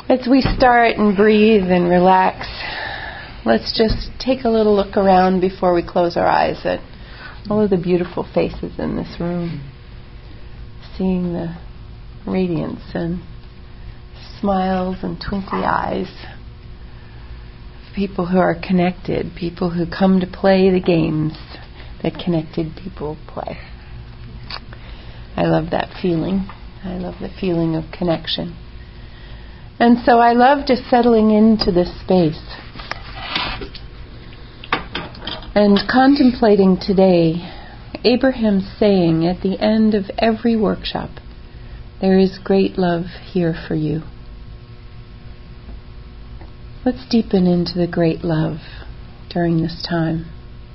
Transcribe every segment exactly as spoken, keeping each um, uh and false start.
As we start and breathe and relax, let's just take a little look around before we close our eyes at all of the beautiful faces in this room. Seeing the radiance and smiles and twinkly eyes. People who are connected, people who come to play the games that connected people play. I love that feeling. I love the feeling of connection. And so I love just settling into this space and contemplating today Abraham's saying at the end of every workshop, "There is great love here for you." Let's deepen into the great love during this time.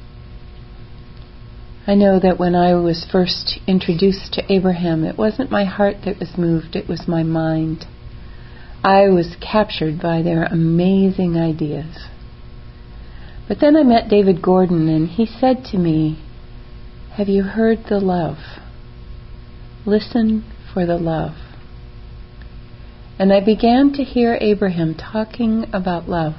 I know that when I was first introduced to Abraham, it wasn't my heart that was moved, it was my mind. I was captured by their amazing ideas. But then I met David Gordon, and he said to me, "Have you heard the love? Listen for the love." And I began to hear Abraham talking about love,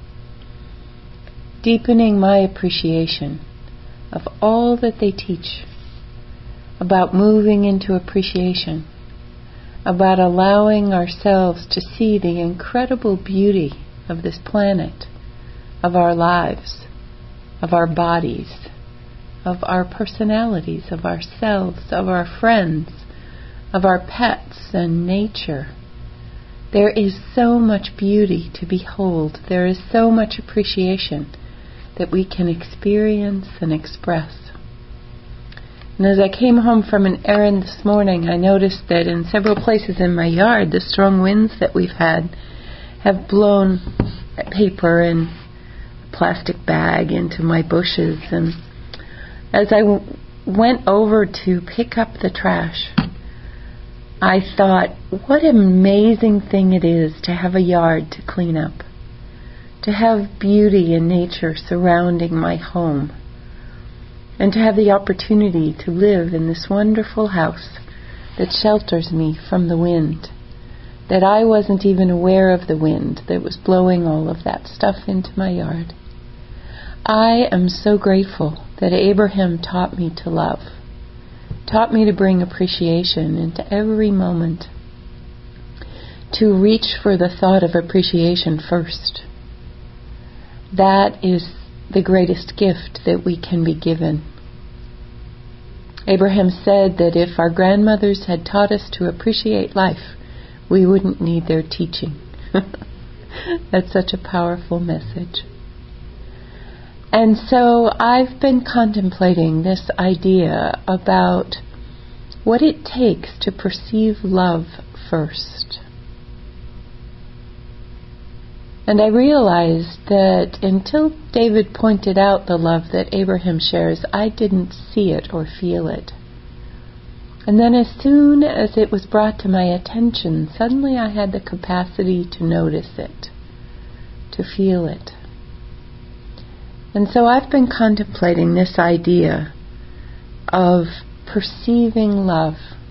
deepening my appreciation of all that they teach, about moving into appreciation, about allowing ourselves to see the incredible beauty of this planet, of our lives, of our bodies, of our personalities, of ourselves, of our friends, of our pets and nature. There is so much beauty to behold. There is so much appreciation that we can experience and express. And as I came home from an errand this morning, I noticed that in several places in my yard, the strong winds that we've had have blown paper and a plastic bag into my bushes. And as I w- went over to pick up the trash, I thought, what an amazing thing it is to have a yard to clean up, to have beauty and nature surrounding my home, and to have the opportunity to live in this wonderful house that shelters me from the wind, that I wasn't even aware of the wind that was blowing all of that stuff into my yard. I am so grateful that Abraham taught me to love, taught me to bring appreciation into every moment, to reach for the thought of appreciation first. That is the greatest gift that we can be given. Abraham said that if our grandmothers had taught us to appreciate life, we wouldn't need their teaching. That's such a powerful message. And so I've been contemplating this idea about what it takes to perceive love first. And I realized that until David pointed out the love that Abraham shares, I didn't see it or feel it. And then as soon as it was brought to my attention, suddenly I had the capacity to notice it, to feel it. And so I've been contemplating this idea of perceiving love.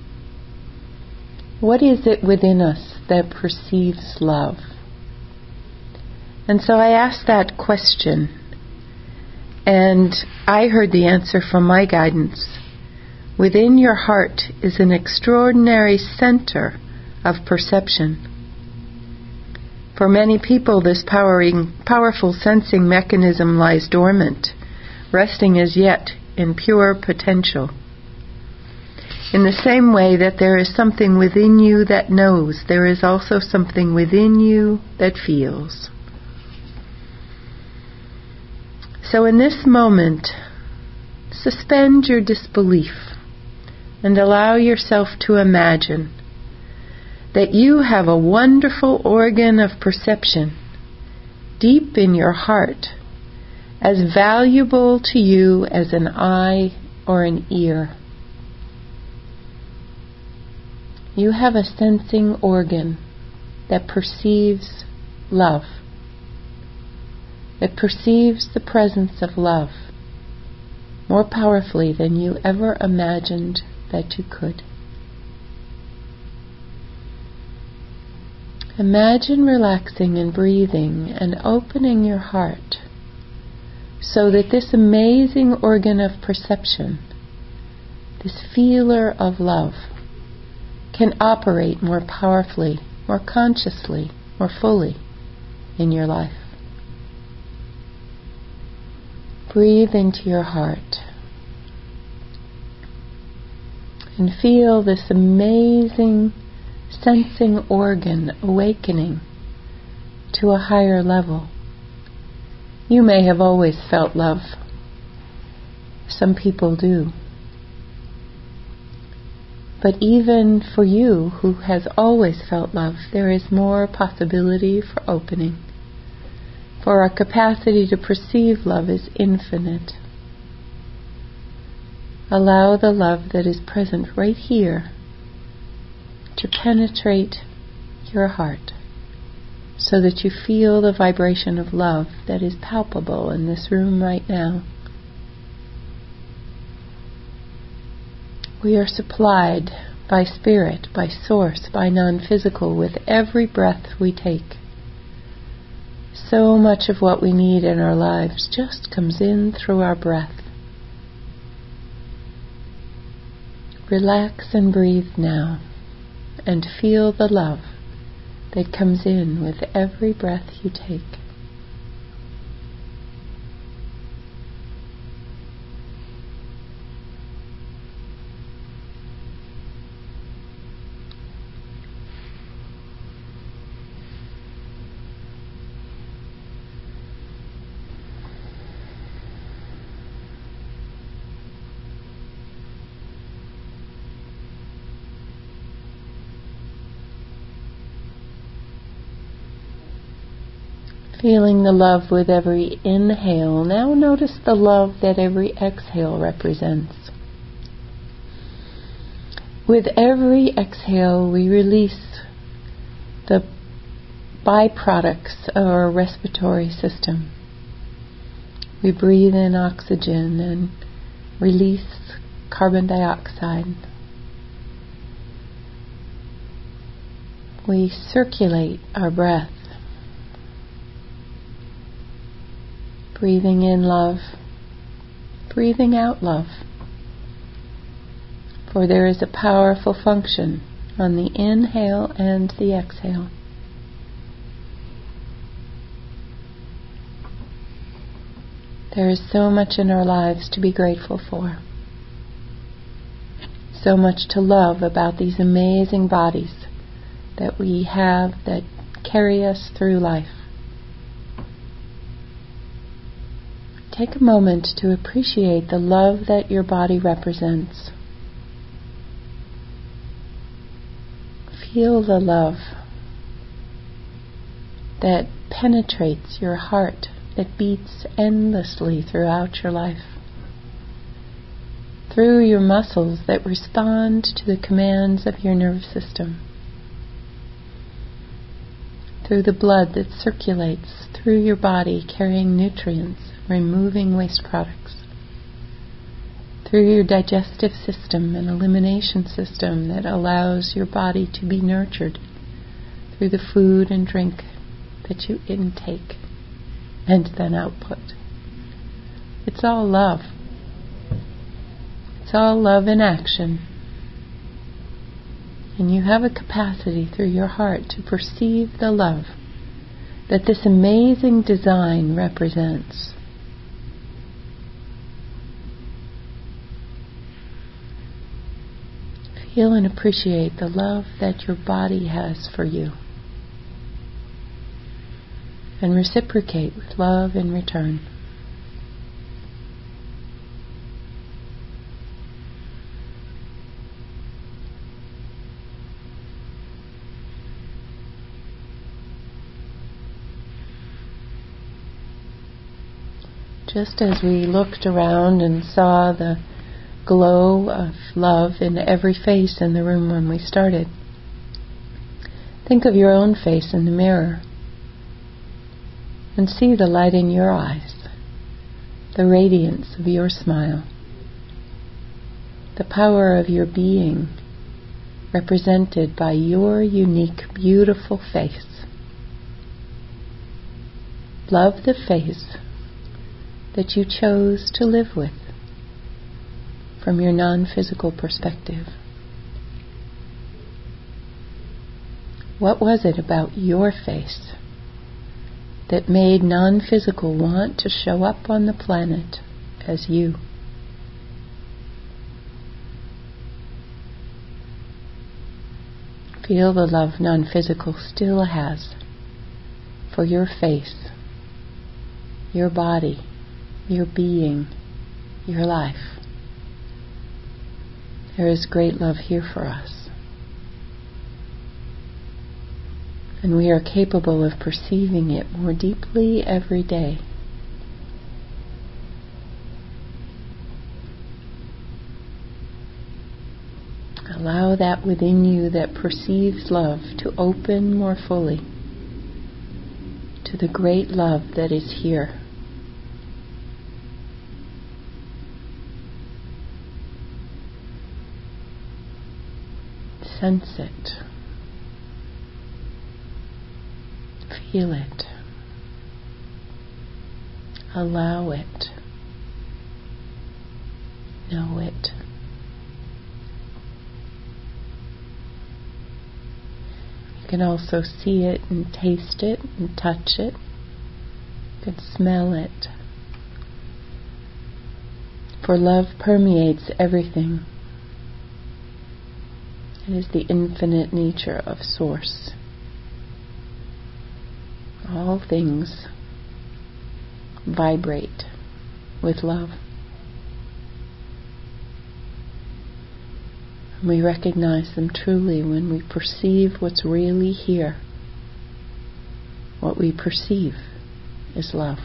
What is it within us that perceives love? And so I asked that question, and I heard the answer from my guidance. Within your heart is an extraordinary center of perception. For many people, this powering, powerful sensing mechanism lies dormant, resting as yet in pure potential. In the same way that there is something within you that knows, there is also something within you that feels. So in this moment, suspend your disbelief and allow yourself to imagine that you have a wonderful organ of perception deep in your heart, as valuable to you as an eye or an ear. You have a sensing organ that perceives love. It perceives the presence of love more powerfully than you ever imagined that you could. Imagine relaxing and breathing and opening your heart so that this amazing organ of perception, this feeler of love, can operate more powerfully, more consciously, more fully in your life. Breathe into your heart and feel this amazing sensing organ awakening to a higher level. You may have always felt love. Some people do. But even for you who has always felt love, there is more possibility for opening. For our capacity to perceive love is infinite. Allow the love that is present right here to penetrate your heart so that you feel the vibration of love that is palpable in this room right now. We are supplied by spirit, by source, by non-physical with every breath we take. So much of what we need in our lives just comes in through our breath. Relax and breathe now and feel the love that comes in with every breath you take. Feeling the love with every inhale. Now notice the love that every exhale represents. With every exhale, we release the byproducts of our respiratory system. We breathe in oxygen and release carbon dioxide. We circulate our breath. Breathing in love, breathing out love. For there is a powerful function on the inhale and the exhale. There is so much in our lives to be grateful for. So much to love about these amazing bodies that we have that carry us through life. Take a moment to appreciate the love that your body represents. Feel the love that penetrates your heart, that beats endlessly throughout your life. Through your muscles that respond to the commands of your nervous system. Through the blood that circulates through your body, carrying nutrients, removing waste products. Through your digestive system and elimination system that allows your body to be nurtured through the food and drink that you intake and then output. It's all love. It's all love in action. And you have a capacity through your heart to perceive the love that this amazing design represents. Feel and appreciate the love that your body has for you. And reciprocate with love in return. Just as we looked around and saw the glow of love in every face in the room when we started, think of your own face in the mirror and see the light in your eyes, the radiance of your smile, the power of your being represented by your unique, beautiful face. Love the face that you chose to live with from your non-physical perspective. What was it about your face that made non-physical want to show up on the planet as you? Feel the love non-physical still has for your face, your body, your being, your life. There is great love here for us. And we are capable of perceiving it more deeply every day. Allow that within you that perceives love to open more fully to the great love that is here. Sense it. Feel it. Allow it. Know it. You can also see it and taste it and touch it. You can smell it. For love permeates everything. It is the infinite nature of Source. All things vibrate with love. And we recognize them truly when we perceive what's really here. What we perceive is love.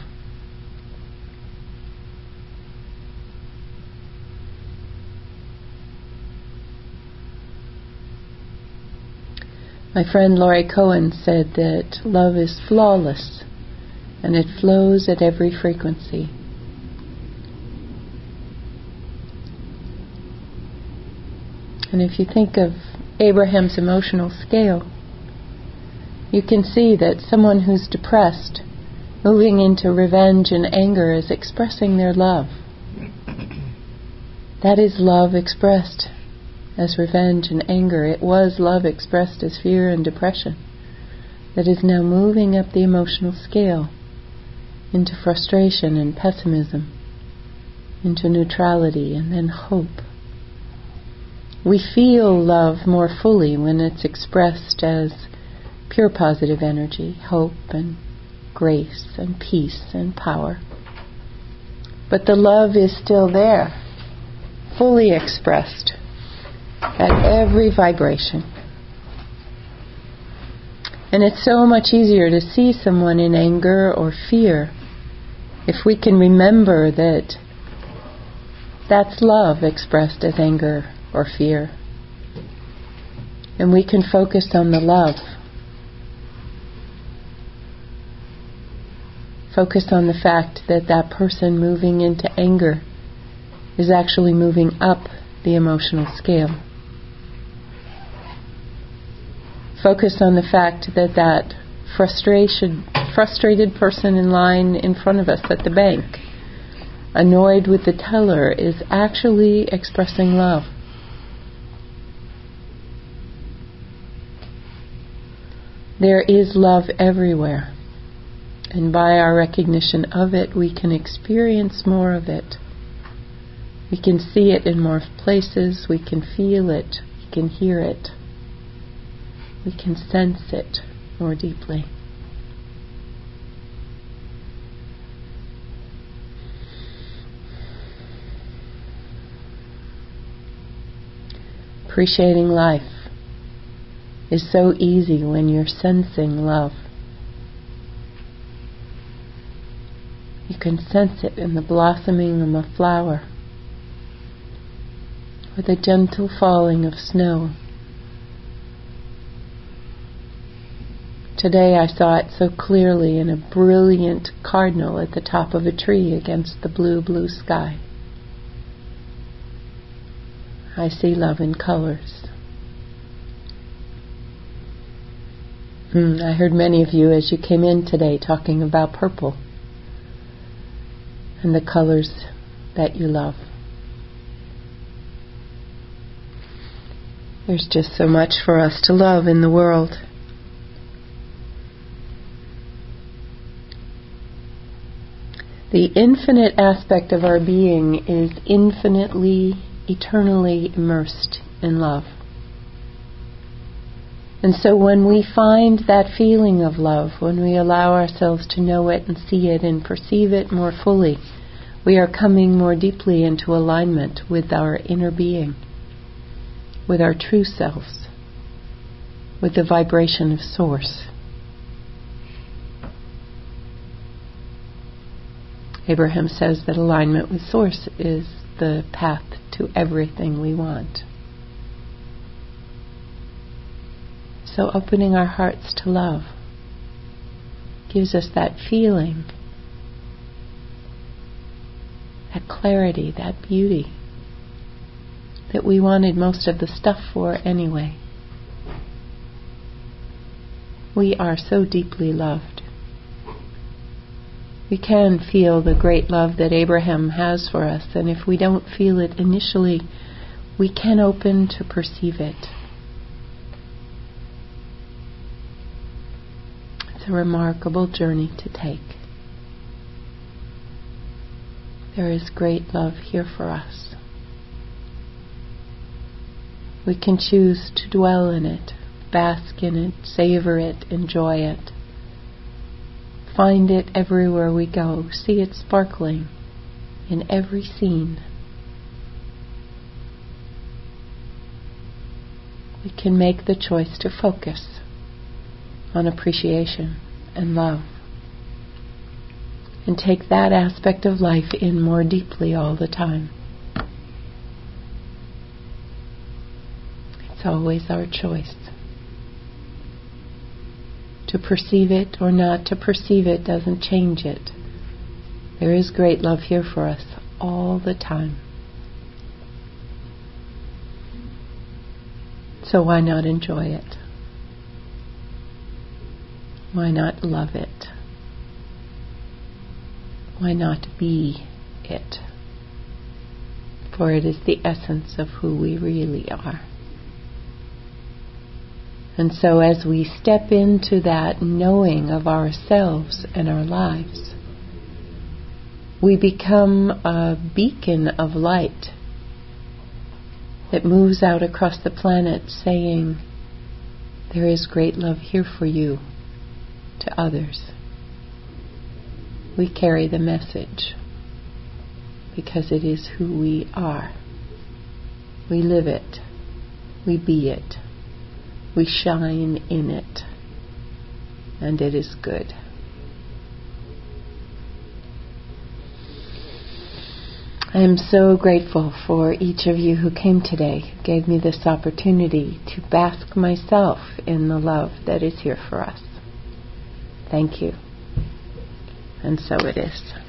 My friend Laurie Cohen said that love is flawless and it flows at every frequency. And if you think of Abraham's emotional scale, you can see that someone who's depressed, moving into revenge and anger, is expressing their love. That is love expressed as revenge and anger. It was love expressed as fear and depression that is now moving up the emotional scale into frustration and pessimism, into neutrality and then hope. We feel love more fully when it's expressed as pure positive energy, hope and grace and peace and power. But the love is still there, fully expressed at every vibration. And it's so much easier to see someone in anger or fear if we can remember that that's love expressed as anger or fear. And we can focus on the love. Focus on the fact that that person moving into anger is actually moving up the emotional scale. Focus on the fact that that frustration, frustrated person in line in front of us at the bank, annoyed with the teller, is actually expressing love. There is love everywhere, and by our recognition of it, we can experience more of it. We can see it in more places, we can feel it, we can hear it. We can sense it more deeply. Appreciating life is so easy when you're sensing love. You can sense it in the blossoming of a flower, or the gentle falling of snow. Today I saw it so clearly in a brilliant cardinal at the top of a tree against the blue, blue sky. I see love in colors. Mm, I heard many of you as you came in today talking about purple and the colors that you love. There's just so much for us to love in the world. The infinite aspect of our being is infinitely, eternally immersed in love. And so when we find that feeling of love, when we allow ourselves to know it and see it and perceive it more fully, we are coming more deeply into alignment with our inner being, with our true selves, with the vibration of Source. Abraham says that alignment with Source is the path to everything we want. So opening our hearts to love gives us that feeling, that clarity, that beauty that we wanted most of the stuff for anyway. We are so deeply loved. We can feel the great love that Abraham has for us, and if we don't feel it initially, we can open to perceive it. It's a remarkable journey to take. There is great love here for us. We can choose to dwell in it, bask in it, savor it, enjoy it. Find it everywhere we go. See it sparkling in every scene. We can make the choice to focus on appreciation and love, and take that aspect of life in more deeply all the time. It's always our choice. To perceive it or not to perceive it doesn't change it. There is great love here for us all the time. So why not enjoy it? Why not love it? Why not be it? For it is the essence of who we really are. And so as we step into that knowing of ourselves and our lives, we become a beacon of light that moves out across the planet saying, there is great love here for you, to others. We carry the message because it is who we are. We live it. We be it. We shine in it. And it is good. I am so grateful for each of you who came today, who gave me this opportunity to bask myself in the love that is here for us. Thank you. And so it is.